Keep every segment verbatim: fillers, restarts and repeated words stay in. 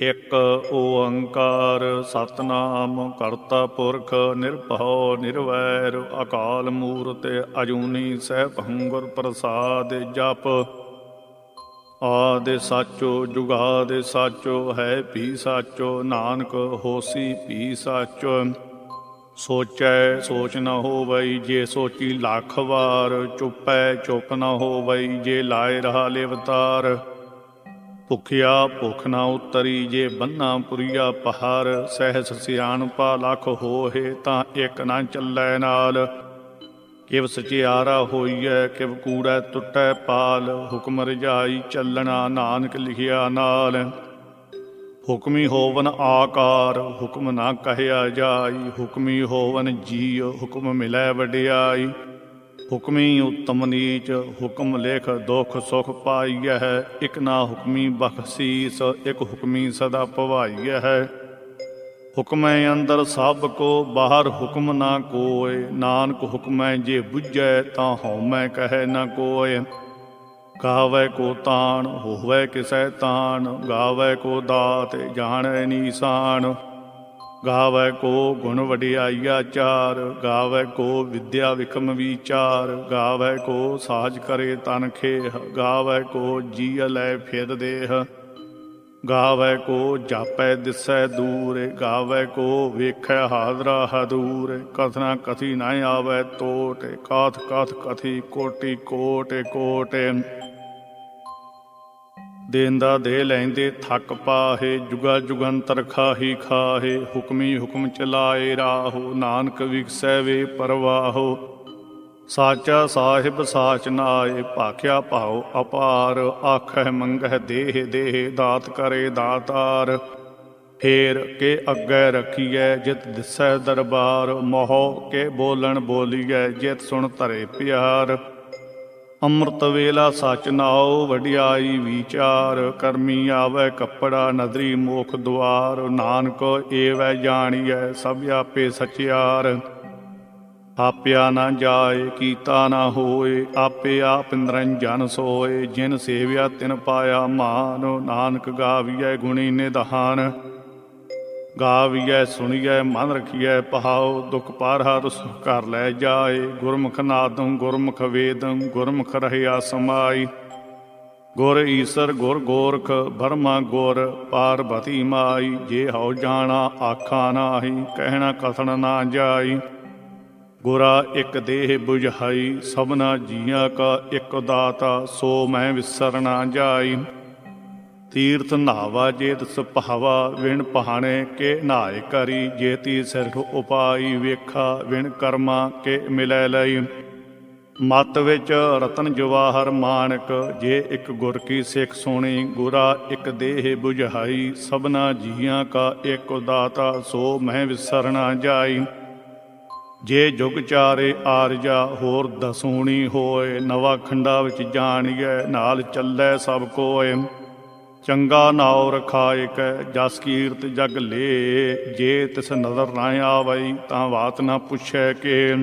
ਇਕ ਓੰਕਾਰ ਸਤਿਨਾਮ ਕਰਤਾ ਪੁਰਖ ਨਿਰਭਉ ਨਿਰਵੈਰ ਅਕਾਲ ਮੂਰਤਿ ਅਜੂਨੀ ਸੈਭੰ ਗੁਰ ਪ੍ਰਸਾਦਿ ਜਪ। ਆਦਿ ਸਾਚੋ ਜੁਗਾਦਿ ਸਾਚੋ ਹੈ ਭੀ ਸਾਚੋ ਨਾਨਕ ਹੋਸੀ ਭੀ ਸਾਚੋ। ਸੋਚੈ ਸੋਚ ਨ ਹੋਵਈ ਜੇ ਸੋਚੀ ਲੱਖ ਵਾਰ। ਚੁੱਪੈ ਚੁੱਪ ਨ ਹੋਵਈ ਜੇ ਲਾਏ ਰਹਾ ਲਿਵਤਾਰ। ਭੁਖਿਆ ਭੁੱਖ ਨਾ ਉਤਰੀ ਜੇ ਬੰਨਾ ਪੁਰੀਆ ਪਹਾਰ। ਸਹਿਸ ਸਿਆਣਪਾ ਲੱਖ ਹੋਏ ਤਾਂ ਇੱਕ ਨਾ ਚੱਲੈ ਨਾਲ। ਕਿਵ ਸਚਿਆਰਾ ਹੋਈਐ ਕਿਵ ਕੂੜੈ ਟੁੱਟੈ ਪਾਲ। ਹੁਕਮ ਰਜਾਈ ਚੱਲਣਾ ਨਾਨਕ ਲਿਖਿਆ ਨਾਲ। ਹੁਕਮੀ ਹੋਵਨ ਆਕਾਰ ਹੁਕਮ ਨਾ ਕਹਿਆ ਜਾਈ। ਹੁਕਮੀ ਹੋਵਨ ਜੀਅ ਹੁਕਮ ਮਿਲੈ ਵਡਿਆਈ। ਹੁਕਮੀ ਉੱਤਮ ਨੀਚ ਹੁਕਮ ਲਿਖ ਦੁੱਖ ਸੁਖ ਪਾਈਐ। ਇਕ ਨਾ ਹੁਕਮੀ ਬਖਸ਼ੀਸ ਇਕ ਹੁਕਮੀ ਸਦਾ ਭਵਾਈਐ। ਹੁਕਮੈ ਅੰਦਰ ਸਭ ਕੋ ਬਾਹਰ ਹੁਕਮ ਨਾ ਕੋਇ। ਨਾਨਕ ਹੁਕਮੈ ਜੇ ਬੁੱਝੈ ਤਾਂ ਹਉਮੈ ਕਹੈ ਨਾ ਕੋਇ। ਗਾਵੈ ਕੋ ਤਾਣ ਹੋਵੈ ਕਿਸੈ ਤਾਣ। ਗਾਵੈ ਕੋ ਦਾਤ ਜਾਣੈ ਨੀਸਾਨ। ਗਾਵੈ ਕੋ ਗੁਣ ਵਡਿਆਈਆ ਚਾਰ। ਗਾਵੈ ਕੋ ਵਿਦਿਆ ਵਿਖਮ ਵਿਚਾਰ। ਗਾਵੈ ਕੋ ਸਾਜ ਕਰੇ ਤਨ ਖੇਹ। ਗਾਵੈ ਕੋ ਜੀਅ ਲੈ ਫਿਰ ਦੇਹ। ਗਾਵੈ ਕੋ ਜਾਪੈ ਦਿਸੈ ਦੂਰ। ਗਾਵੈ ਕੋ ਵੇਖੈ ਹਾਜ਼ਰਾ ਹਦੂਰ। ਕਥਨਾ ਕਥੀ ਨਾ ਆਵੈ ਤੋਟ। ਕਾਥ ਕਾਥ ਕਥੀ ਕੋਟੀ ਕੋਟ ਕੋਟ। ਦੇਂਦਾ ਦੇ ਲੈਂਦੇ ਥੱਕ ਪਾਹੇ। ਜੁਗਾ ਜੁਗੰਤਰ ਖਾਹੀ ਖਾਹੇ। ਹੁਕਮੀ ਹੁਕਮ ਚਲਾਏ ਰਾਹੋ। ਨਾਨਕ ਵਿਗਸੈ ਵੇ ਪਰਵਾਹੋ। ਸਾਚਾ ਸਾਹਿਬ ਸਾਚ ਨਾਏ ਭਾਖਿਆ ਭਾਉ ਅਪਾਰ। ਆਖੈ ਮੰਗਹਿ ਦੇਹ ਦੇਹ ਦਾਤ ਕਰੇ ਦਾਤਾਰ। ਫੇਰ ਕੇ ਅੱਗੇ ਰੱਖੀਐ ਜਿਤ ਦਿਸੈ ਦਰਬਾਰ। ਮੋਹ ਕੇ ਬੋਲਣ ਬੋਲੀਐ ਜਿਤ ਸੁਣ ਧਰੇ ਪਿਆਰ। ਅੰਮ੍ਰਿਤ ਵੇਲਾ ਸਚ ਨਾਉ ਵਡਿਆਈ ਵਿਚਾਰ। ਕਰਮੀ ਆਵੈ ਕੱਪੜਾ ਨਦਰੀ ਮੋਖ ਦੁਆਰ। ਨਾਨਕ ਏਵੈ ਜਾਣੀਐ ਸਭ ਆਪੇ ਸਚਿਆਰ। ਆਪਿਆ ਨਾ ਜਾਏ ਕੀਤਾ ਨਾ ਹੋਏ। ਆਪੇ ਆਪ ਨਿਰੰਜਨ ਸੋਏ। ਜਿਨ ਸੇਵਿਆ ਤਿਨ ਪਾਇਆ ਮਾਨ। ਨਾਨਕ ਗਾਵੀਐ ਗੁਣੀ ਨਿਧਾਨ। ਗਾਵੀਐ ਸੁਣੀਐ ਮਨ ਰਖੀਐ ਪਹਾਉ। ਦੁਖ ਪਾਰ ਹਰ ਸੁਖ ਘਰ ਲੈ ਜਾਏ। ਗੁਰਮੁਖ ਨਾਦੰ ਗੁਰਮੁਖ ਵੇਦੰ ਗੁਰਮੁਖ ਰਹਿਆ ਸਮਾਈ। ਗੁਰ ਈਸਰ ਗੁਰ ਗੋਰਖ ਬਰਮਾ ਗੁਰ ਪਾਰਬਤੀ ਮਾਈ। ਜੇ ਹਉ ਜਾਣਾ ਆਖਾ ਨਾਹੀ ਕਹਿਣਾ ਕਥਨ ਨਾ ਜਾਈ। ਗੁਰਾ ਇੱਕ ਦੇਹ ਬੁਝਾਈ ਸਭਨਾ ਜੀਆਂ ਕਾ ਇੱਕ ਦਾਤਾ। ਸੋ ਮੈਂ ਵਿਸਰ ਨਾ ਜਾਈ। ਤੀਰਥ ਨਹਾਵਾ ਜੇਤ ਸੁਭਾਵਾ ਵਿਣ ਪਹਾਣੇ ਕੇ ਨਹਾਏ ਕਰੀ। ਜੇਤੀ ਸਿਰਖ ਉਪਾਈ ਵੇਖਾ ਵਿਣ ਕਰਮਾ ਕੇ ਮਿਲੈ ਲਈ। ਮਤ ਵਿੱਚ ਰਤਨ ਜਵਾਹਰ ਮਾਣਕ ਜੇ ਇੱਕ ਗੁਰ ਕੀ ਸਿੱਖ ਸੁਣੀ। ਗੁਰਾ ਇੱਕ ਦੇਹ ਬੁਝਾਈ ਸਭਨਾ ਜੀਆਂ ਕਾ ਇੱਕ ਦਾਤਾ। ਸੋ ਮੈਂ ਵਿਸਰ ਨਾ ਜਾਈ। ਜੇ ਜੁਗ ਚਾਰੇ ਆਰਜਾ ਹੋਰ ਦਸੂਣੀ ਹੋਏ। ਨਵਾ ਖੰਡਾ ਵਿੱਚ ਜਾਣੀਐ ਨਾਲ ਚੱਲੈ ਸਭ ਕੋਇ। ਚੰਗਾ ਨਾਉ ਰਖਾਇ ਕੈ ਜਸ ਕੀਰਤ ਜਗ ਲੇ। ਜੇ ਤਿਸ ਨਜ਼ਰ ਨਾ ਆਵਈ ਤਾਂ ਬਾਤ ਨਾ ਪੁੱਛੈ ਕੇ।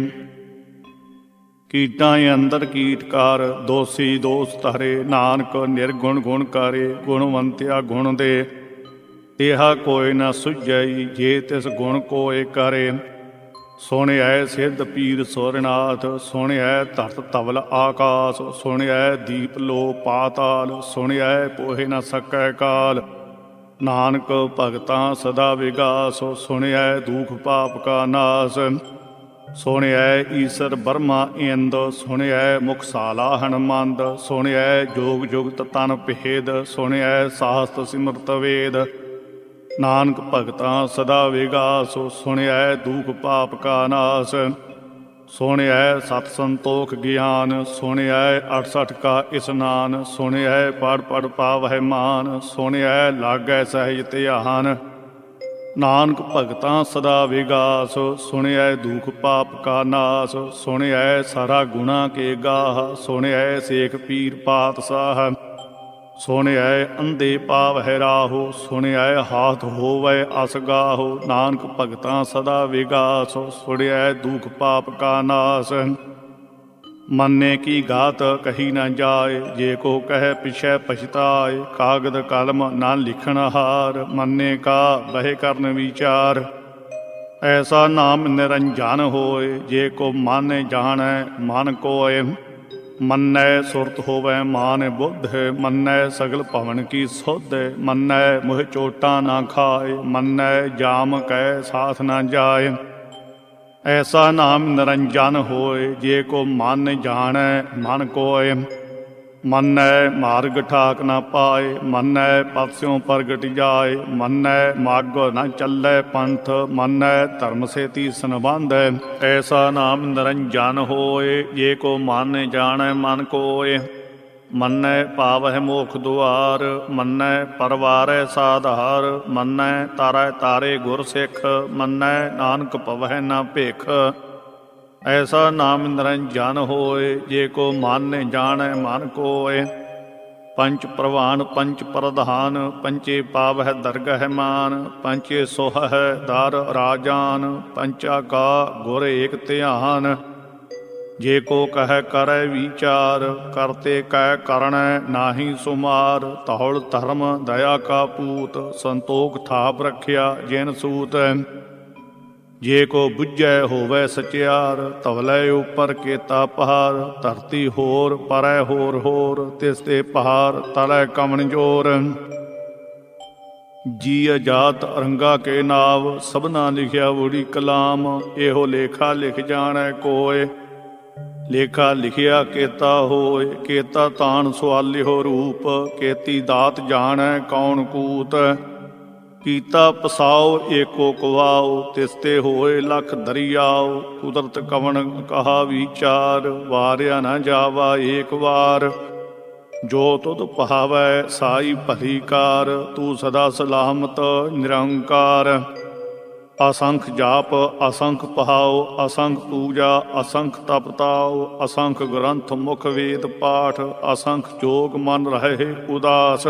ਕੀਟਾਂ ਅੰਦਰ ਕੀਟਕਾਰ ਦੋਸੀ ਦੋਸ ਧਰੇ। ਨਾਨਕ ਨਿਰਗੁਣ ਗੁਣ ਕਰੇ ਗੁਣਵੰਤਿਆ ਗੁਣ ਦੇ। ਤੇਹਾ ਕੋਈ ਨਾ ਸੁਝਈ ਜੇ ਤਿਸ ਗੁਣ ਕੋਇ ਕਰੇ। ਸੁਣਿਐ ਸਿੱਧ ਪੀਰ ਸੁਰਨਾਥ ਸੁਣਿਐ ਧਰਤ ਧਵਲ ਆਕਾਸ। ਸੁਣਿਐ ਦੀਪ ਲੋ ਪਾਤਾਲ ਸੁਣਿਐ ਪੋਹਿ ਨ ਸਕੈ ਕਾਲ। ਨਾਨਕ ਭਗਤਾਂ ਸਦਾ ਵਿਗਾਸ ਸੁਣਿਐ ਦੁਖ ਪਾਪ ਕਾ ਨਾਸ। ਸੁਣਿਐ ਈਸਰ ਬਰਮਾ ਇੰਦ ਸੁਣਿਐ ਮੁਖਸਾਲਾ ਹਨਮੰਦ। ਸੁਣਿਐ ਜੋਗ ਜੁਗਤ ਤਨ ਭੇਦ ਸੁਣਿਐ ਸਾਸਤ ਸਿਮਰਤ ਵੇਦ। ਨਾਨਕ ਭਗਤਾਂ ਸਦਾ ਵਿਗਾਸ ਸੁਣਿਐ ਦੁਖ ਪਾਪ ਕਾ ਨਾਸ। ਸੁਣਿਐ ਸਤ ਸੰਤੋਖ ਗਿਆਨ ਸੁਣਿਐ ਅਠਸਠ ਕਾ ਇਸਨਾਨ। ਸੁਣਿਐ ਪੜ ਪੜ ਪਾਵਹਿ ਮਾਨ ਸੁਣਿਐ ਲਾਗੈ ਸਹਿਜ ਧਿਆਨ। ਨਾਨਕ ਭਗਤਾਂ ਸਦਾ ਵਿਗਾਸ ਸੁਣਿਐ ਦੁਖ ਪਾਪ ਕਾ ਨਾਸ। ਸੁਣਿਐ ਸਾਰਾ ਗੁਣਾ ਕੇ ਗਾਹ ਸੁਣਿਐ ਸੇਖ ਪੀਰ ਪਾਤਸ਼ਾਹ। ਸੁਣਿਐ ਅੰਧੇ ਪਾਵਹਿ ਰਾਹੋ ਸੁਣਿਐ ਹਾਥ ਹੋਵੈ ਅਸਗਾਹੋ। ਨਾਨਕ ਭਗਤਾਂ ਸਦਾ ਵਿਗਾਸ ਸੁਣਿਐ ਦੁਖ ਪਾਪ ਕਾ ਨਾਸ। ਮੰਨੇ ਕੀ ਗਾਤ ਕਹੀ ਨਾ ਜਾਏ, ਜੇ ਕੋ ਕਹਿ ਪਿਛੈ ਪਛਤਾਏ। ਕਾਗਦ ਕਲਮ ਨਾ ਲਿਖਣ ਹਾਰ, ਮੰਨੇ ਕਾ ਬਹਿ ਕਰਨ ਵਿਚਾਰ। ਐਸਾ ਨਾਮ ਨਿਰੰਜਨ ਹੋਏ, ਜੇ ਕੋ ਮਨ ਜਾਣੈ ਮਨ ਕੋਇ। ਮੰਨੈ ਸੁਰਤ ਹੋਵੈ ਮਾਨ ਬੁੱਧ, ਮੰਨੈ ਸਗਲ ਭਵਨ ਕੀ ਸੁਧ। ਮੰਨੈ ਮੁਹ ਚੋਟਾਂ ਨਾ ਖਾਏ, ਮੰਨੈ ਜਾਮ ਕੈ ਸਾਥ ਨਾ ਜਾਏ। ਐਸਾ ਨਾਮ ਨਿਰੰਜਨ ਹੋਏ, ਜੇ ਕੋ ਮਨ ਜਾਣੈ ਮਨ ਕੋਇ। ਮੰਨੈ ਮਾਰਗ ਠਾਕ ਨਾ ਪਾਏ, ਮੰਨੈ ਪਤਿਓਂ ਪ੍ਰਗਟ ਜਾਏ। ਮੰਨੈ ਮਗ ਨਾ ਚੱਲੈ ਪੰਥ, ਮੰਨੈ ਧਰਮ ਸੇਤੀ ਸੰਬੰਧ। ਐਸਾ ਨਾਮ ਨਿਰੰਜਨ ਹੋਏ, ਜੇ ਕੋ ਮਨ ਜਾਣੈ ਮਨ ਕੋਇ। ਮੰਨੈ ਪਾਵਹਿ ਮੋਖ ਦੁਆਰ, ਮੰਨੈ ਪਰਵਾਰੈ ਸਾਧਾਰ। ਮੰਨੈ ਤਾਰੈ ਤਾਰੇ ਗੁਰ ਸਿੱਖ, ਮੰਨੈ ਨਾਨਕ ਪਵਹਿ ਨਾ ਭਿਖ। ਐਸਾ ਨਾਮ ਨਿਰੰਜਨ ਹੋਏ, ਜੇ ਕੋ ਮਨ ਜਾਣੈ ਮਨ ਕੋਇ। ਪੰਚ ਪ੍ਰਵਾਨ ਪੰਚ ਪ੍ਰਧਾਨ, ਪੰਚੇ ਪਾਵਹਿ ਦਰਗਹਿ ਮਾਨ। ਪੰਚੇ ਸੋਹਹਿ ਦਰ ਰਾਜਾਨ, ਪੰਚਾ ਕਾ ਗੁਰ ਏਕ ਧਿਆਨ। ਜੇ ਕੋ ਕਹਿ ਕਰੈ ਵਿਚਾਰ, ਕਰਤੇ ਕਹਿ ਕਰਣੈ ਨਾਹੀ ਸੁਮਾਰ। ਧੌਲ ਧਰਮ ਦਇਆ ਕਾ ਪੂਤ, ਸੰਤੋਖ ਥਾਪ ਰਖਿਆ ਜਿਨ ਸੂਤ। ਜੇ ਕੋ ਬੁੱਝੈ ਹੋਵੈ ਸਚਿਆਰ, ਧਵਲੇ ਉਪਰ ਕੇਤਾ ਪਹਾੜ। ਧਰਤੀ ਹੋਰ ਪਰੈ ਹੋਰ ਹੋਰ, ਤਿਸ ਤੇ ਪਹਾੜ ਤਲੈ ਕਵਣ ਜੋਰ। ਜੀ ਅਜਾਤ ਅਰੰਗਾ ਕੇ ਨਾਵ, ਸਭਨਾ ਲਿਖਿਆ ਵੂੜੀ ਕਲਾਮ। ਇਹੋ ਲੇਖਾ ਲਿਖ ਜਾਣੈ ਕੋਇ, ਲੇਖਾ ਲਿਖਿਆ ਕੇਤਾ ਹੋਏ। ਕੇਤਾ ਤਾਣ ਸੁਆਲਿਓ ਰੂਪ, ਕੇਤੀ ਦਾਤ ਜਾਣੈ ਕੌਣ ਕੂਤ। ਕੀਤਾ ਪਸਾਓ ਏਕੋ ਕੁਵਾਓ, ਤਿਸ ਤੇ ਹੋਏ ਲੱਖ ਦਰਿਆਓ। ਕੁਦਰਤ ਕਵਣ ਕਹਾ ਵਿਚਾਰ, ਵਾਰਿਆ ਨਾ ਜਾਵਾ ਏਕ ਵਾਰ। ਜੋ ਤੁਧ ਪਹਾਵੈ ਸਾਈ ਭਲੀ ਕਾਰ, ਤੂੰ ਸਦਾ ਸਲਾਮਤ ਨਿਰੰਕਾਰ। ਅਸੰਖ ਜਾਪ ਅਸੰਖ ਪਹਾਓ, ਅਸੰਖ ਪੂਜਾ ਅਸੰਖ ਤਪ ਤਾਓ। ਅਸੰਖ ਗ੍ਰੰਥ ਮੁਖ ਵੇਦ ਪਾਠ, ਅਸੰਖ ਜੋਗ ਮਨ ਰਹੇ ਉਦਾਸ।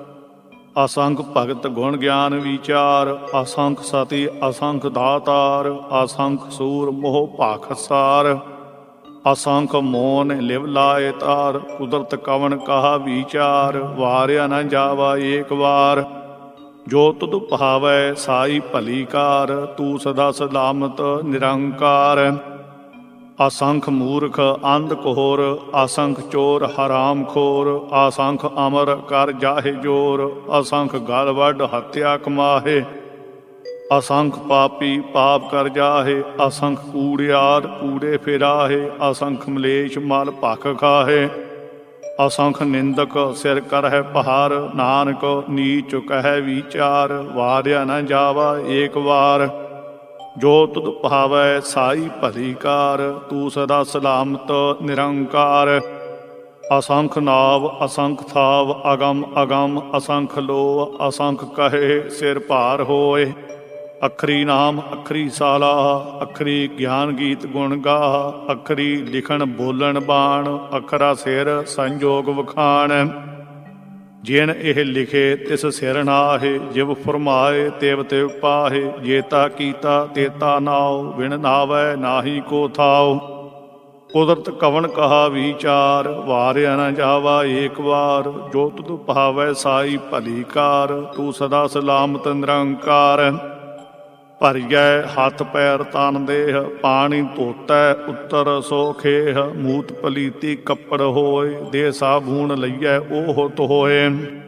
ਅਸੰਖ ਭਗਤ ਗੁਣ ਗਿਆਨ ਵਿਚਾਰ, ਅਸੰਖ ਸਤੀ ਅਸੰਖ ਦਾਤਾਰ। ਅਸੰਖ ਸੂਰ ਮੋਹ ਭਾਖ ਸਾਰ, ਅਸੰਖ ਮੋਨ ਲਿਵ ਲਾਏ ਤਾਰ। ਕੁਦਰਤ ਕਵਣ ਕਹਾ ਵਿਚਾਰ, ਵਾਰਿਆ ਨਾ ਜਾਵਾ ਏਕ ਵਾਰ। ਜੋ ਤੁਧ ਪਹਾਵੈ ਸਾਈ ਭਲੀ ਕਾਰ, ਤੂੰ ਸਦਾ ਸਲਾਮਤ ਨਿਰੰਕਾਰ। ਅਸੰਖ ਮੂਰਖ ਅੰਧ ਘੋਰ, ਅਸੰਖ ਚੋਰ ਹਰਾਮ ਖੋਰ। ਅਸੰਖ ਅਮਰ ਕਰ ਜਾਹੇ ਜੋਰ, ਅਸੰਖ ਗਲ ਵੱਢ ਹੱਤਿਆ ਕਮਾਹੇ। ਅਸੰਖ ਪਾਪੀ ਪਾਪ ਕਰ ਜਾਹੇ, ਅਸੰਖ ਕੂੜਿਆਰ ਕੂੜੇ ਫਿਰਾਹੇ। ਅਸੰਖ ਮਲੇਛ ਮਲ ਭਖ ਖਾਹੇ, ਅਸੰਖ ਨਿੰਦਕ ਸਿਰ ਕਰਹਿ ਪਹਾਰ। ਨਾਨਕ ਨੀਚ ਕਹਿ ਵਿਚਾਰ, ਵਾਰਿਆ ਨਾ ਜਾਵਾ ਏਕ ਵਾਰ। ਜੋ ਤੁਧ ਪਹਾਵੈ ਸਾਈ ਭਲੀ ਕਾਰ, ਤੂੰ ਸਦਾ ਸਲਾਮਤ ਨਿਰੰਕਾਰ। ਅਸੰਖ ਨਾਵ ਅਸੰਖ ਥਾਵ, ਅਗਮ ਅਗਮ ਅਸੰਖ ਲੋ। ਅਸੰਖ ਕਹੇ ਸਿਰ ਭਾਰ ਹੋਏ, ਅੱਖਰੀ ਨਾਮ ਅੱਖਰੀ ਸਾਲਾਹ। ਅੱਖਰੀ ਗਿਆਨ ਗੀਤ ਗੁਣ ਗਾਹ, ਅੱਖਰੀ ਲਿਖਣ ਬੋਲਣ ਬਾਣ। ਅੱਖਰਾ ਸਿਰ ਸੰਜੋਗ ਵਖਾਣ, ਜਿਨ ਇਹ ਲਿਖੇ ਤਿਸ ਸਿਰ ਨਾਹੇ। ਜਿਵ ਫਰਮਾਏ ਤਿਵ ਤਿਵ ਪਾਹੇ, ਜੇਤਾ ਕੀਤਾ ਤੇਤਾ ਨਾਉ। ਬਿਨ ਨਾਵੈ ਨਾਹੀ ਕੋ ਥਾਉ, ਕੁਦਰਤ ਕਵਣ ਕਹਾ ਵਿਚਾਰ। ਵਾਰਿਆ ਨਾ ਜਾਵਾ ਏਕ ਵਾਰ, ਜੋ ਤੁਧ ਪਹਾਵੈ ਸਾਈ ਭਲੀ ਕਾਰ। ਤੂੰ ਸਦਾ ਸਲਾਮਤ ਨਿਰੰਕਾਰ। ਭਰੀਐ ਹੱਥ ਪੈਰ ਤਨ ਦੇਹ, ਪਾਣੀ ਧੋਤੈ ਉੱਤਰ ਸੋ ਖੇਹ। ਮੂਤ ਪਲੀਤੀ ਕੱਪੜ ਹੋਏ, ਦੇ ਸਾਬੂਣ ਲਈਐ ਉਹ ਧੋਏ।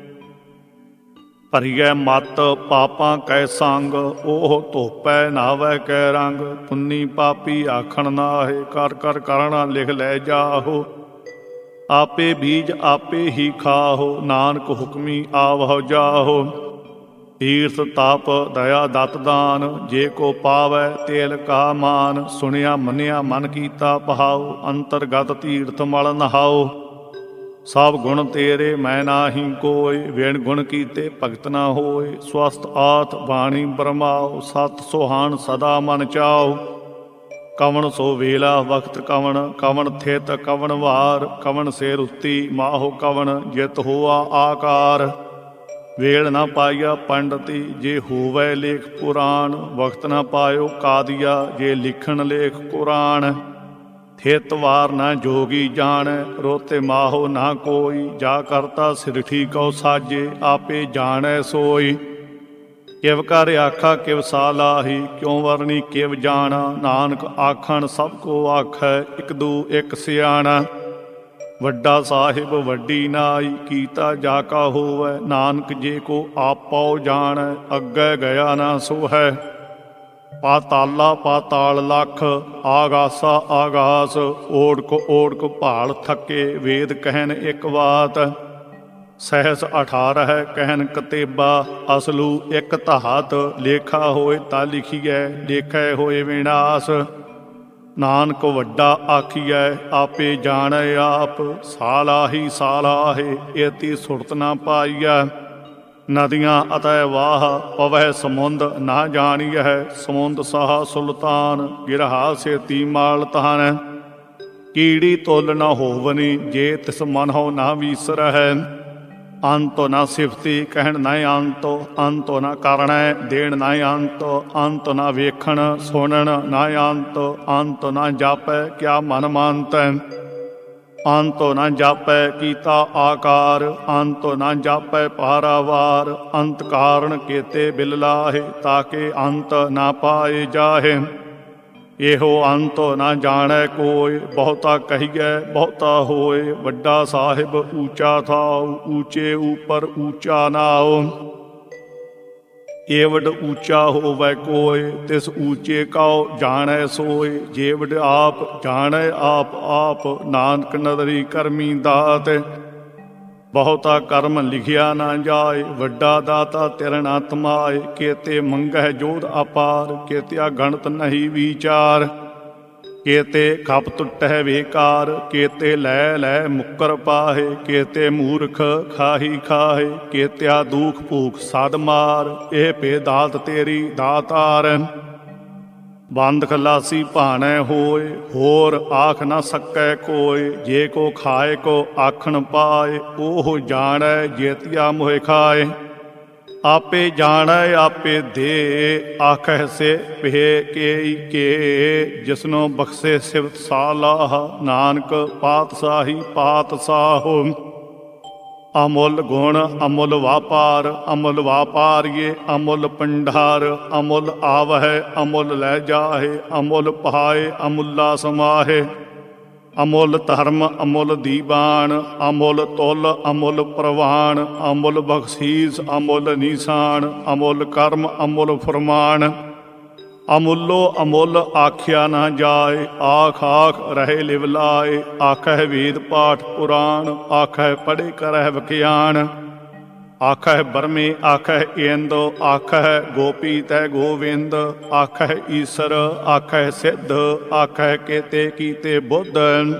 ਭਰੀਐ ਮਤ ਪਾਪਾਂ ਕੈ ਸੰਗ, ਉਹ ਧੋਪੈ ਨਾਵੈ ਕੈ ਰੰਗ। ਪੁੰਨੀ ਪਾਪੀ ਆਖਣ ਨਾਹੇ, ਕਰ ਕਰ ਕਰਣਾ ਲਿਖ ਲੈ ਜਾਹੋ। ਆਪੇ ਬੀਜ ਆਪੇ ਹੀ ਖਾਹੋ, ਨਾਨਕ ਹੁਕਮੀ ਆਵਹੁ ਜਾਹੋ। ਤੀਰਥ ਤਪ ਦਇਆ ਦਤ ਦਾਨ, ਜੇ ਕੋ ਪਾਵੈ ਤੇਲ ਕਾ ਮਾਨ। ਸੁਣਿਆ ਮੰਨਿਆ ਮਨ ਕੀਤਾ ਪਹਾਉ, ਅੰਤਰਗਤ ਤੀਰਥ ਮਲ ਨਹਾਉ। ਸਭ ਗੁਣ ਤੇਰੇ ਮੈਂ ਨਾਹੀ ਕੋਇ, ਵਿਣ ਗੁਣ ਕੀਤੇ ਭਗਤ ਨਾ ਹੋਏ। ਸਵਸਤ ਆਤ ਬਾਣੀ ਬਰਮਾਓ, ਸਤ ਸੁਹਾਣ ਸਦਾ ਮਨ ਚਾਓ। ਕਵਣ ਸੋ ਵੇਲਾ ਵਕਤ ਕਵਣ, ਕਵਣ ਥਿਤ ਕਵਣ ਵਾਰ। ਕਵਣ ਸੇ ਰੁੱਤੀ ਮਾਹੋ ਕਵਣ, ਜਿਤ ਹੋਆ ਆਕਾਰ। ਵੇਲ ਨਾ ਪਾਈਆ ਪੰਡਤੀ, ਜੇ ਹੋਵੈ ਲੇਖ ਪੁਰਾਣ। ਵਕਤ ਨਾ ਪਾਇਓ ਕਾਦੀਆ, ਜੇ ਲਿਖਣ ਲੇਖ ਕੁਰਾਨ। ਥਿਤ ਵਾਰ ਨਾ ਜੋਗੀ ਜਾਣੈ, ਰੋਤੇ ਮਾਹੋ ਨਾ ਕੋਈ। ਜਾ ਕਰਤਾ ਸਿਰਠੀ ਕਉ ਸਾਜੇ, ਆਪੇ ਜਾਣੈ ਸੋਈ। ਕਿਵ ਕਰ ਆਖਾ ਕਿਵ ਸਾਲਾਹੀ, ਕਿਉ ਵਰਣੀ ਕਿਵ ਜਾਣਾ। ਨਾਨਕ ਆਖਣ ਸਭ ਕੋ ਆਖੈ, ਇਕ ਦੂ ਇਕ ਸਿਆਣਾ। ਵੱਡਾ ਸਾਹਿਬ ਵੱਡੀ ਨਾਈ, ਕੀਤਾ ਜਾ ਕਾ ਹੋਵੈ। ਨਾਨਕ ਜੇ ਕੋ ਆਪੋ ਜਾਣੈ, ਅੱਗੇ ਗਿਆ ਨਾ ਸੋ ਹੈ। ਪਾਤਾਲਾ ਪਾਤਾਲ ਲੱਖ, ਆਗਾਸਾ ਆਗਾਸ। ਓੜਕ ਓੜਕ ਭਾਲ ਥੱਕੇ, ਵੇਦ ਕਹਿਨ ਇੱਕ ਬਾਤ। ਸਹਿਸ ਅਠਾਰਹ ਕਹਿਨ ਕਤੇਬਾ, ਅਸਲੂ ਇੱਕ ਧਾਤ। ਲੇਖਾ ਹੋਏ ਤਾਂ ਲਿਖੀਐ, ਲੇਖੈ ਹੋਏ ਵਿਨਾਸ਼। ਨਾਨਕ ਵੱਡਾ ਆਖੀਐ, ਆਪੇ ਜਾਣੈ ਆਪ। ਸਾਲਾਹੀ ਸਾਲਾਹੇ, ਏਤੀ ਸੁਰਤ ਨਾ ਪਾਈਐ। ਨਦੀਆਂ ਅਤੈ ਵਾਹ, ਪਵੈ ਸਮੁੰਦ ਨਾ ਜਾਣੀਐ। ਸਮੁੰਦ ਸਾਹ ਸੁਲਤਾਨ, ਗਿਰਹਾ ਸੇਤੀ ਮਾਲ ਤਾਨੈ। ਕੀੜੀ ਤੁਲ ਨਾ ਹੋਵਨੀ, ਜੇ ਤਿਸ ਮਨਹੁ ਨਾ ਵੀਸਰਹਿ। ਅੰਤੋ ਨਾ ਸਿਫਤੀ ਕਹਿਣ ਨਾ ਅੰਤੋ, ਅੰਤੋ ਨਾ ਕਰਣੈ ਦੇਣ ਨਾ ਅੰਤੋ। ਅੰਤ ਨਾ ਵੇਖਣ ਸੁਣਨ ਨਾ ਅੰਤ, ਅੰਤ ਨਾ ਜਾਪੈ ਕਿਆ ਮਨ ਮਾਨਤੈ। ਅੰਤੋ ਨਾ ਜਾਪੈ ਕੀਤਾ ਆਕਾਰ, ਅੰਤੋ ਨਾ ਜਾਪੈ ਪਾਰਾਵਾਰ। ਅੰਤ ਕਾਰਨ ਕੇਤੇ ਬਿਲ ਲਾਹੇ, ਤਾਕੇ ਅੰਤ ਨਾ ਪਾਏ ਜਾਹੇ। ਇਹੋ ਅੰਤੋ ਨਾ ਜਾਣੈ ਕੋਈ, ਬਹੁਤਾ ਕਹੀਐ ਬਹੁਤਾ ਹੋਏ। ਵੱਡਾ ਸਾਹਿਬ ਊਚਾ ਥਾਉ, ਊਚੇ ਉਪਰ ਊਚਾ ਨਾਉ। ਏਵਡ ਊਚਾ ਹੋਵੈ ਕੋਈ, ਤਿਸ ਊਚੇ ਕਉ ਜਾਣੈ ਸੋਏ। ਜੇਵਡ ਆਪ ਜਾਣੈ ਆਪ ਆਪ, ਨਾਨਕ ਨਦਰੀ ਕਰਮੀ ਦਾਤ। ਬਹੁਤਾ ਕਰਮ ਲਿਖਿਆ ਨਾ ਜਾਏ, ਵੱਡਾ ਦਾਤਾ ਤਿਰ ਨਾ ਤਮਾਏ। ਕੇਤੇ ਮੰਗਹਿ ਜੋਧ ਅਪਾਰ, ਕੇਤਿਆ ਗਣਤ ਨਹੀਂ ਵਿਚਾਰ। ਕੇਤੇ ਖਪ ਟੁੱਟਹਿ ਵੇਕਾਰ, ਕੇਤੇ ਲੈ ਲੈ ਮੁੱਕਰ ਪਾਹੇ। ਕੇਤੇ ਮੂਰਖ ਖਾਹੀ ਖਾਹੇ, ਕੇਤਿਆ ਦੂਖ ਭੂਖ ਸਦ ਮਾਰ। ਇਹ ਭੇ ਦਾਤ ਤੇਰੀ ਦਾਤਾਰ। ਬੰਦ ਖਲਾਸੀ ਭਾਣੈ ਹੋਏ, ਹੋਰ ਆਖ ਨਾ ਸਕੈ ਕੋਈ। ਜੇ ਕੋ ਖਾਏ ਕੋ ਆਖਣ ਪਾਏ, ਉਹ ਜਾਣੈ ਜੇਤਿਆ ਮੋਹਿ ਖਾਏ। ਆਪੇ ਜਾਣੈ ਆਪੇ ਦੇ, ਆਖਹਿ ਸੇ ਭੇ ਕੇਈ ਕੇ। ਜਿਸਨੋ ਬਖਸ਼ੇ ਸਿਵਤ ਸਾਲਾਹ, ਨਾਨਕ ਪਾਤਸ਼ਾਹੀ ਪਾਤਸ਼ਾਹੋ। ਅਮੁੱਲ ਗੁਣ ਅਮੁੱਲ ਵਾਪਾਰ, ਅਮੁੱਲ ਵਾਪਾਰੀਏ ਅਮੁੱਲ ਪੰਡਾਰ। ਅਮੁੱਲ ਆਵਹਿ ਅਮੁੱਲ ਲੈ ਜਾਹੇ, ਅਮੁੱਲ ਪਹਾਏ ਅਮੁੱਲਾ ਸਮਾਹੇ। ਅਮੁੱਲ ਧਰਮ ਅਮੁੱਲ ਦੀਵਾਨ, ਅਮੁੱਲ ਤੁਲ ਅਮੁੱਲ ਪ੍ਰਵਾਨ। ਅਮੁੱਲ ਬਖਸ਼ੀਸ ਅਮੁੱਲ ਨੀਸਾਨ, ਅਮੁੱਲ ਕਰਮ ਅਮੁੱਲ ਫਰਮਾਨ। ਅਮੁੱਲੋ ਅਮੁੱਲ ਆਖਿਆ ਨਾ ਜਾਏ, ਆਖ ਆਖ ਰਹੇ ਲਿਵ ਲਾਏ। ਆਖਹਿ ਵੇਦ ਪਾਠ ਪੁਰਾਣ, ਆਖਹਿ ਪੜ੍ਹੇ ਕਰਹਿ ਵਿਖਿਆਨ। ਆਖਹਿ ਬਰਮੇ ਆਖਹਿ ਇੰਦ, ਆਖਹਿ ਗੋਪੀ ਤੈ ਗੋਵਿੰਦ। ਆਖਹਿ ਈਸਰ ਆਖਹਿ ਸਿੱਧ, ਆਖਹਿ ਕੇਤੇ ਕੀਤੇ ਬੁੱਧ।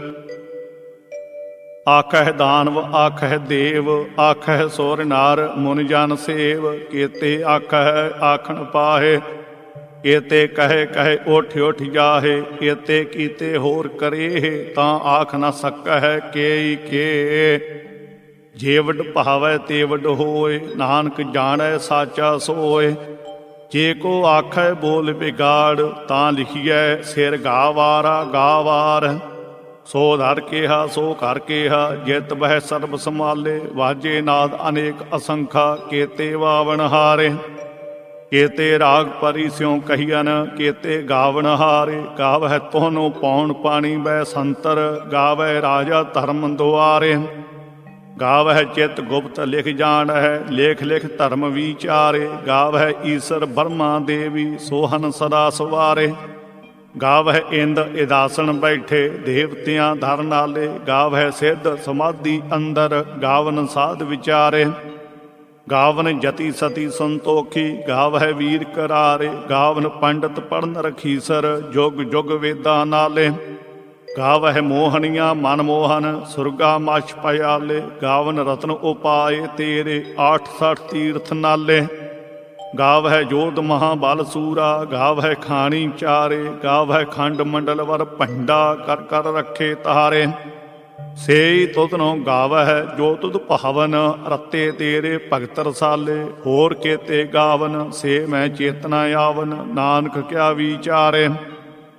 ਆਖਹਿ ਦਾਨਵ ਆਖਹਿ ਦੇਵ, ਆਖਹਿ ਸੁਰ ਨਾਰ ਮੁਨ ਜਨ ਸੇਵ। ਕੇਤੇ ਆਖਹਿ ਆਖਣ ਪਾਹੇ, ਕੇਤੇ ਕਹੇ ਕਹੇ ਉਠ ਉਠ ਜਾਹੇ। ਕੇਤੇ ਕੀਤੇ ਹੋਰ ਕਰੇ, ਤਾਂ ਆਖ ਨਾ ਸਕਹਿ ਕੇਈ ਕੇ। ਜੇਵਡ ਭਾਵੈ ਤੇਵਡ ਹੋਏ, ਨਾਨਕ ਜਾਣੈ ਸਾਚਾ ਸੋਏ। ਜੇ ਕੋ ਆਖੈ ਬੋਲ ਵਿਗਾੜ, ਤਾਂ ਲਿਖੀਐ ਸਿਰ ਗਾਵਾਰਾ ਗਾਵਾਰ। ਸੋ ਧਰ ਕੇਹਾ ਸੋ ਘਰ ਕੇਹਾ, ਜਿਤ ਬਹਿ ਸਰਬ ਸੰਭਾਲੇ। ਵਾਜੇ ਨਾਦ ਅਨੇਕ ਅਸੰਖਾ, ਕੇਤੇ ਵਾਵਣ ਹਾਰੇ। ਕੇਤੇ ਰਾਗ ਪਰੀ ਸਿਉ ਕਹੀਅਨ, ਕੇਤੇ ਗਾਵਣ ਹਾਰੇ। ਗਾਵਹਿ ਤੋਹਨੋ ਪੌਣ ਪਾਣੀ ਬੈ ਸੰਤਰ, ਗਾਵਹਿ ਰਾਜਾ ਧਰਮ ਦੁਆਰੇ। ਗਾਵਹਿ ਚਿਤ ਗੁਪਤ ਲਿਖ ਜਾਣਹਿ, ਲੇਖ ਲਿਖ ਧਰਮ ਵਿਚਾਰੇ। ਗਾਵਹਿ ਈਸਰ ਬਰਮਾ ਦੇਵੀ, ਸੋਹਨ ਸਦਾ ਸਵਾਰੇ। ਗਾਵਹਿ ਇੰਦ ਇਦਾਸਣ ਬੈਠੇ, ਦੇਵਤਿਆਂ ਧਰ ਨਾਲੇ। ਗਾਵਹਿ ਸਿੱਧ ਸਮਾਧੀ ਅੰਦਰ, ਗਾਵਨ ਸਾਧ ਵਿਚਾਰੇ। ਗਾਵਨ ਜਤੀ ਸਤੀ ਸੰਤੋਖੀ, ਗਾਵਹਿ ਵੀਰ ਕਰਾਰੇ। ਗਾਵਨ ਪੰਡਤ ਪੜਨ ਰਖੀਸਰ, ਜੁਗ ਜੁਗ ਵੇਦਾਂ ਨਾਲੇ। ਗਾਵਹਿ ਮੋਹਣੀਆਂ ਮਨ ਮੋਹਨ, ਸੁਰਗਾ ਮਛ ਪਿਆਲੇ। ਗਾਵਨ ਰਤਨ ਉਪਾਏ ਤੇਰੇ, ਆਠ ਸਠ ਤੀਰਥ ਨਾਲੇ। ਗਾਵਹਿ ਜੋਧ ਮਹਾਬਲ ਸੂਰਾ, ਗਾਵਹਿ ਖਾਣੀ ਚਾਰੇ। ਗਾਵਹਿ ਖੰਡ ਮੰਡਲ ਵਰ ਭੰਡਾ, ਕਰ ਕਰ ਰੱਖੇ ਤਾਰੇ। ਸੇਈ ਤੁਧਨੋ ਗਾਵਹਿ ਜੋ ਤੁਧ ਭਾਵਨ, ਰਤੇ ਤੇਰੇ ਭਗਤ ਰਸਾਲੇ। ਹੋਰ ਕੇਤੇ ਗਾਵਨ, ਸੇ ਮੈਂ ਚੇਤਨਾ ਆਵਨ। ਨਾਨਕ ਕਿਆ ਵਿਚਾਰੇ।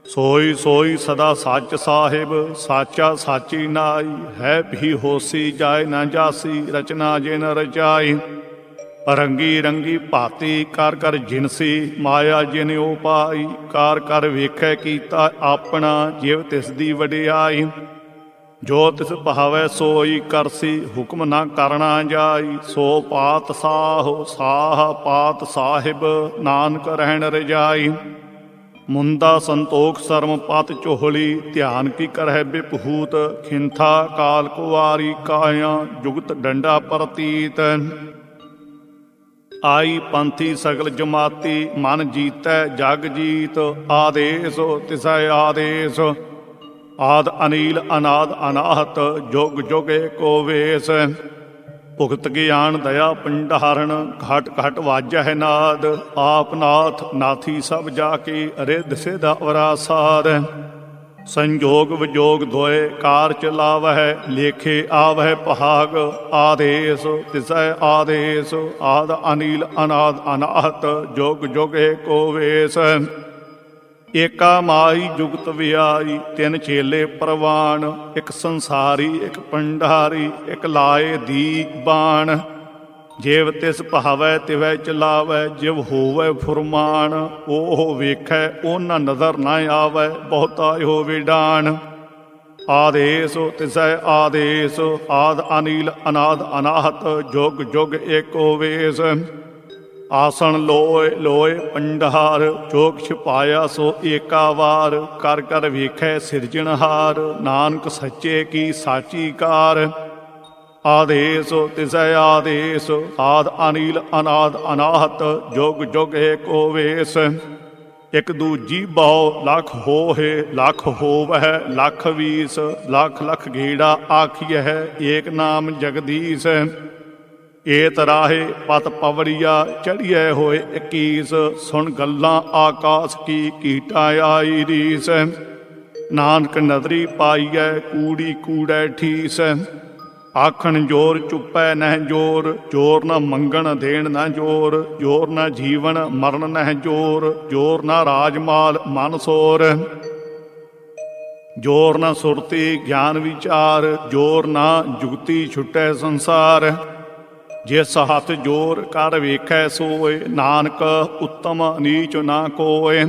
ਸੋਈ ਸੋਈ ਸਦਾ ਸੱਚ ਸਾਹਿਬ, ਸਾਚਾ ਸਾਚੀ ਨਾਈ। ਹੈ ਵੀ ਹੋਸੀ ਜਾਏ ਨਾ ਜਾਸੀ, ਰਚਨਾ ਜੇ ਨ ਰਚਾਈ। ਰੰਗੀ ਰੰਗੀ ਭਾਤੀ ਕਰ ਕਰ ਜਿਨਸੀ, ਮਾਇਆ ਜਿਨ ਉਪਾਈ। ਕਾਰ ਕਰ ਵੇਖੈ ਕੀਤਾ ਆਪਣਾ, ਜਿਵ ਤਿਸ ਦੀ ਵਡਿਆਈ। ਜੋ ਤਿਸ ਭਾਵੈ ਸੋਈ ਕਰਸੀ, ਹੁਕਮ ਨਾ ਕਰਨਾ ਜਾਈ। ਸੋ ਪਾਤ ਸਾਹੁ ਸਾਹ ਪਾਤ ਸਾਹਿਬ, ਨਾਨਕ ਰਹਿਣ ਰਜਾਈ। ਮੁੰਦਾ ਸੰਤੋਖ ਸਰਮ ਪਤ ਚੋਹਲੀ, ਧਿਆਨ ਕੀ ਕਰਹਿ ਬਿਪਹੂਤ। ਖਿੰਥਾ ਕਾਲ ਕੁਵਾਰੀ ਕਾਇਆ, ਜੁਗਤ ਡੰਡਾ ਪ੍ਰਤੀਤ। ਆਈ ਪੰਥੀ ਸਗਲ ਜਮਾਤੀ, ਮਨ ਜੀਤੈ ਜਗ ਜੀਤ। ਆਦੇਸ ਤਿਸੈ ਆਦੇਸ, ਆਦ ਅਨੀਲ ਅਨਾਦ ਅਨਾਹਤ। ਜੁਗ ਜੁਗ ਏਕੋ ਵੇਸ, ਭੁਗਤ ਗਿਆਨ ਦਇਆ ਭੰਡਾਰਨ। ਘਟ ਘਟ ਵਾਜਹਿ ਨਾਦ, ਆਪ ਨਾਥ ਨਾਥੀ ਸਭ ਜਾ ਕੇ। ਰਿੱਧ ਸਿਧ ਅਵਰਾ ਸਾਧ, ਸੰਜੋਗ ਵਿਜੋਗ ਧੋਏ ਕਾਰ ਚਲਾਵਹਿ। ਲੇਖੇ ਆਵਹਿ ਭਾਗ, ਆਦੇਸ ਤਿਸੈ ਆਦੇਸ। ਆਦ ਅਨੀਲ ਅਨਾਦ ਅਨਾਹਤ, ਜੁਗ ਜੁਗ ਏਕੋ ਵੇਸ। ਏਕਾ ਮਾਈ ਜੁਗਤ ਵਿਆਈ, ਤਿੰਨ ਚੇਲੇ ਪ੍ਰਵਾਨ। ਇੱਕ ਸੰਸਾਰੀ ਇੱਕ ਭੰਡਾਰੀ, ਇੱਕ ਲਾਏ ਦੀ ਬਾਣ। ਜਿਵ ਤਿਸ ਭਾਵੈ ਤਿਵੈ ਚਲਾਵੈ, ਜਿਵ ਹੋਵੈ ਫੁਰਮਾਨ। ਉਹ ਵੇਖੈ ਉਹਨਾਂ ਨਜ਼ਰ ਨਾ ਆਵੈ, ਬਹੁਤਾ ਇਹੋ ਵਿਡਾਨ। ਆਦੇਸ ਤਿਸੈ ਆਦੇਸ, ਆਦ ਅਨੀਲ ਅਨਾਦ ਅਨਾਹਤ। ਜੁਗ ਜੁਗ ਏਕੋ ਵੇਸ। ਆਸਣ ਲੋਏ ਲੋਏ ਪੰਡਾਰ, ਚੋਕ ਛਿਪਾਇਆ ਸੋ ਏਕਾ ਵਾਰ। ਕਰ ਕਰ ਵੇਖੈ ਸਿਰਜਣਹਾਰ, ਨਾਨਕ ਸੱਚੇ ਕੀ ਸਾਚੀ ਕਾਰ। ਆਦੇਸ ਤਿਸੈ ਆਦੇਸ, ਆਦ ਅਨੀਲ ਅਨਾਦ ਅਨਾਹਤ। ਜੁਗ ਜੁਗ ਏਕੋ ਵੇਸ। ਇੱਕ ਦੂਜੀ ਬਹੁ ਲੱਖ ਹੋਹੇ, ਲੱਖ ਹੋਵਹਿ ਲੱਖ ਵੀਸ। ਲੱਖ ਲੱਖ ਗੇੜਾ ਆਖੀਐ, ਏਕ ਨਾਮ ਜਗਦੀਸ਼। ਏਤ ਰਾਹੇ ਪਤ ਪਵੜੀਆ, ਚੜੀਐ ਹੋਏ ਇੱਕੀਸ। ਸੁਣ ਗੱਲਾਂ ਆਕਾਸ ਕੀ, ਕੀਟਾ ਆਈ ਰੀਸ। ਨਾਨਕ ਨਦਰੀ ਪਾਈਐ, ਕੂੜੀ ਕੂੜੈ ਠੀਸ। ਆਖਣ ਜੋਰ ਚੁੱਪੈ ਨਹਿ ਜੋਰ, ਜੋਰ ਨ ਮੰਗਣ ਦੇਣ ਨ ਜੋਰ। ਜੋਰ ਨ ਜੀਵਨ ਮਰਨ ਨਹਿ ਜੋਰ, ਜੋਰ ਨ ਰਾਜਮਾਲ ਮਨ ਸੋਰ। ਜੋਰ ਨ ਸੁਰਤੀ ਗਿਆਨ ਵਿਚਾਰ, ਜੋਰ ਨ ਜੁਗਤੀ ਛੁਟੈ ਸੰਸਾਰ। ਜਿਸ ਹੱਥ ਜੋਰ ਕਰ ਵੇਖੈ ਸੋਏ, ਨਾਨਕ ਉੱਤਮ ਨੀਚ ਨਾ ਕੋਏ।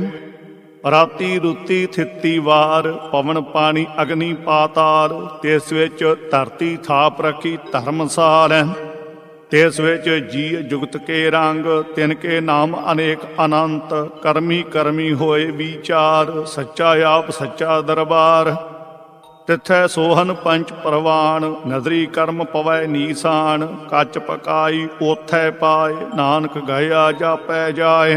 ਰਾਤੀ ਰੁੱਤੀ ਥਿੱਤੀ ਵਾਰ, ਪਵਨ ਪਾਣੀ ਅਗਨੀ ਪਾਤਾਲ। ਤਿਸ ਵਿੱਚ ਧਰਤੀ ਥਾਪ ਰੱਖੀ ਧਰਮਸਾਲ। ਤਿਸ ਵਿੱਚ ਜੀ ਜੁਗਤ ਕੇ ਰੰਗ, ਤਿਨ ਕੇ ਨਾਮ ਅਨੇਕ ਅਨੰਤ। ਕਰਮੀ ਕਰਮੀ ਹੋਏ ਵਿਚਾਰ, ਸੱਚਾ ਆਪ ਸੱਚਾ ਦਰਬਾਰ। ਤਿੱਥੈ ਸੋਹਨ ਪੰਚ ਪ੍ਰਵਾਨ, ਨਦਰੀ ਕਰਮ ਪਵੈ ਨੀਸਾਨ। ਕੱਚ ਪਕਾਈ ਓਥੈ ਪਾਏ, ਨਾਨਕ ਗਇਆ ਜਾਪੈ ਜਾਏ।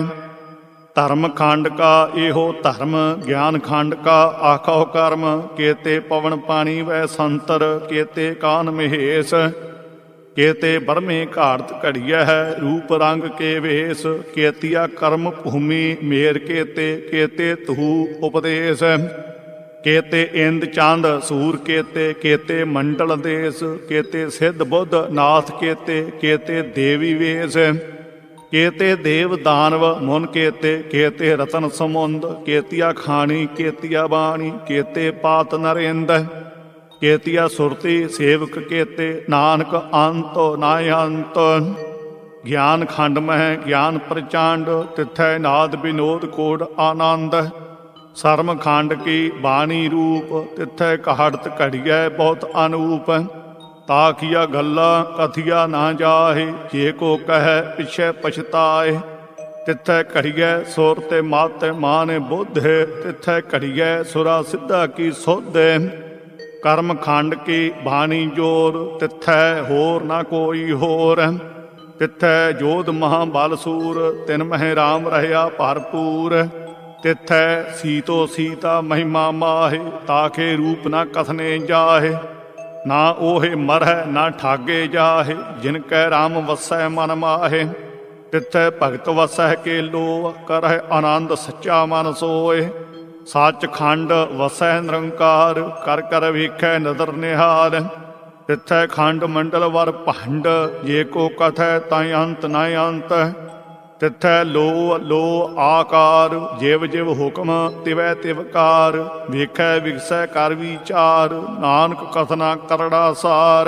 ਧਰਮ ਖੰਡ ਕਾ ਇਹੋ ਧਰਮ, ਗਿਆਨ ਖੰਡ ਕਾ ਆਖੋ ਕਰਮ। ਕੇਤੇ ਪਵਨ ਪਾਣੀ ਵੈ ਸੰਤਰ, ਕੇਤੇ ਕਾਨ ਮਹੇਸ਼। ਕੇਤੇ ਬਰਮੇ ਘਾੜਤ ਘੜੀਐ ਹੈ, ਰੂਪ ਰੰਗ ਕੇ ਵੇਸ। ਕੇਤੀਆ ਕਰਮ ਭੂਮੀ ਮੇਰ ਕੇਤੇ, ਕੇਤੇ ਤਹੂ ਉਪਦੇਸ਼। ਕੇਤੇ ਇੰਦ ਚੰਦ ਸੂਰ ਕੇਤੇ, ਕੇਤੇ ਮੰਡਲ ਦੇਸ। ਕੇਤੇ ਸਿੱਧ ਬੁੱਧ ਨਾਥ ਕੇਤੇ, ਕੇਤੇ ਦੇਵੀ ਵੇਸ। ਕੇਤੇ ਦੇਵ ਦਾਨਵ ਮੁਨ ਕੇਤੇ, ਕੇਤੇ ਰਤਨ ਸਮੁੰਦ। ਕੇਤੀਆ ਖਾਣੀ ਕੇਤੀਆ ਬਾਣੀ, ਕੇਤੇ ਪਾਤ ਨਰਿੰਦ। ਕੇਤੀਆ ਸੁਰਤੀ ਸੇਵਕ ਕੇਤੇ, ਨਾਨਕ ਅੰਤ ਨਾ ਅੰਤ। ਗਿਆਨ ਖੰਡ ਮਹਿ ਗਿਆਨ ਪ੍ਰਚੰਡ, ਤਿੱਥੈ ਨਾਦ ਵਿਨੋਦ ਕੋਡ ਆਨੰਦ। ਸਰਮ ਖੰਡ ਕੀ ਬਾਣੀ ਰੂਪ, ਤਿੱਥੈ ਕਹਾੜਤ ਘੜੀਐ ਬਹੁਤ ਅਨੂਪ। ਤਾਕੀਆ ਗੱਲਾਂ ਕਥੀਆ ਨਾ ਜਾਹੇ, ਜੇ ਕੋ ਕਹਿ ਪਿਛੈ ਪਛਤਾਏ। ਤਿੱਥੈ ਘੜੀਐ ਸੁਰ ਤੇ ਮਾਤੈ ਮਾਨੇ ਬੁੱਧੇ, ਤਿੱਥੈ ਘੜੀਐ ਸੁਰਾ ਸਿੱਧਾ ਕੀ ਸੋਧੇ। ਕਰਮ ਖੰਡ ਕੀ ਬਾਣੀ ਜੋਰ, ਤਿੱਥੈ ਹੋਰ ਨਾ ਕੋਈ ਹੋਰ। ਤਿੱਥੈ ਜੋਧ ਮਹਾਬਲ ਸੂਰ, ਤਿਨ ਮਹਿ ਰਾਮ ਰਹਿਆ ਭਰਪੂਰ। ਤਿੱਥੈ ਸੀਤੋ ਸੀਤਾ ਮਹਿਮਾ ਮਾਹੇ, ਤਾਕੇ ਰੂਪ ਨਾ ਕਥਨੇ ਜਾਹੇ। ਨਾ ਉਹੇ ਮਰਹਿ ਨਾ ਠਾਗੇ ਜਾਹੇ, ਜਿਨ ਕੈ ਰਾਮ ਵਸੈ ਮਨ ਮਾਹੇ। ਤਿੱਥੈ ਭਗਤ ਵਸੈ ਕੇ ਲੋ, ਕਰਹਿ ਆਨੰਦ ਸੱਚਾ ਮਨ ਸੋਏ। ਸੱਚ ਖੰਡ ਵਸੈ ਨਿਰੰਕਾਰ, ਕਰ ਕਰ ਵੇਖੈ ਨਦਰ ਨਿਹਾਲ। ਤਿੱਥੈ ਖੰਡ ਮੰਡਲ ਵਰ ਭੰਡ, ਜੇ ਕੋ ਕਥੈ ਤਾਂ ਅੰਤ ਨਾ ਅੰਤ। ਤਿਥੈ ਲੋ ਲੋ ਆਕਾਰ, ਜਿਵ ਜਿਵ ਹੁਕਮ ਤਿਵੈ ਤਿਵਕਾਰ, ਵੇਖੈ ਵਿਗਸੈ ਕਰ ਵਿਚਾਰ, ਨਾਨਕ ਕਥਨਾ ਕਰੜਾ ਸਾਰ।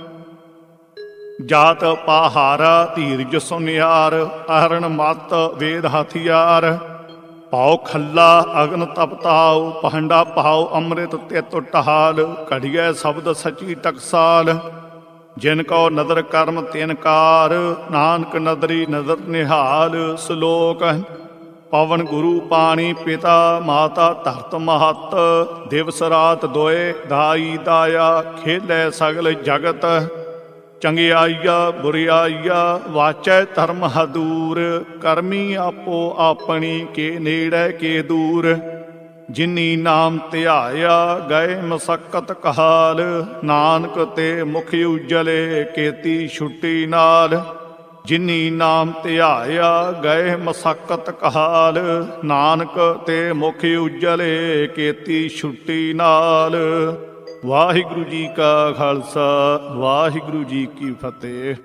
ਜਾਤ ਪਾਹਾਰਾ ਧੀਰਜ ਸੁਨਿਆਰ, ਅਹਰਣ ਮਤ ਵੇਦ ਹਥਿਆਰ, ਪਾਉ ਖੱਲਾ ਅਗਨ ਤਪਤਾਉ, ਪਹੰਡਾ ਭਾਉ ਅੰਮ੍ਰਿਤ ਤਿਤ ਟਹਾਲ, ਘੜੀਐ ਸ਼ਬਦ ਸਚੀ ਟਕਸਾਲ, ਜਿਨ ਕੋ ਨਦਰ ਕਰਮ ਤਿਨ ਕਾਰ, ਨਾਨਕ ਨਦਰੀ ਨਦਰ ਨਿਹਾਲ। ਸ਼ਲੋਕ ਪਵਨ ਗੁਰੂ ਪਾਣੀ ਪਿਤਾ, ਮਾਤਾ ਧਰਤ ਮਹਤ, ਦਿਵਸ ਰਾਤ ਦੋਏ ਦਾਈ ਦਾਇਆ, ਖੇਲੇ ਸਗਲ ਜਗਤ, ਚੰਗਿਆਈਆ ਬੁਰਿਆਈਆ, ਵਾਚੈ ਧਰਮ ਹਦੂਰ, ਕਰਮੀ ਆਪੋ ਆਪਣੀ, ਕੇ ਨੇੜੇ ਕੇ ਦੂਰ, ਜਿਨੀ ਨਾਮ ਧਿਆਇਆ ਗਏ ਮਸਕਤ ਕਹਾਲ, ਨਾਨਕ ਤੇ ਮੁਖ ਉਜਲੇ ਕੀਤੀ ਛੁੱਟੀ ਨਾਲ, ਜਿਨੀ ਨਾਮ ਧਿਆਇਆ ਗਏ ਮਸਕਤ ਕਹਾਲ, ਨਾਨਕ ਤੇ ਮੁਖ ਉਜਲੇ ਕੀਤੀ ਛੁੱਟੀ ਨਾਲ। ਵਾਹਿਗੁਰੂ ਜੀ ਕਾ ਖਾਲਸਾ, ਵਾਹਿਗੁਰੂ ਜੀ ਕੀ ਫਤਿਹ।